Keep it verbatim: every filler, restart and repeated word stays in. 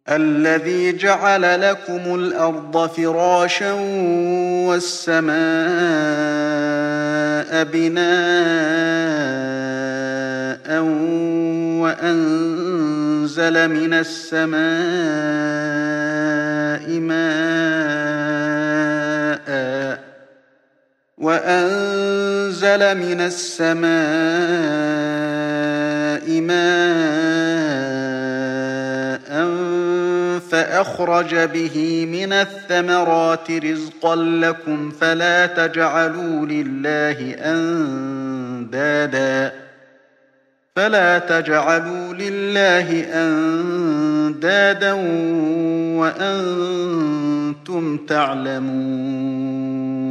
الذي جعل لكم الأرض فراشا والسماء بناء وأنزل من السماء ماء وأنزل من السماء ماء فأخرج به من الثمرات رزقا لكم فلا تجعلوا لله أندادا فلا تجعلوا لله أندادا وأنتم تعلمون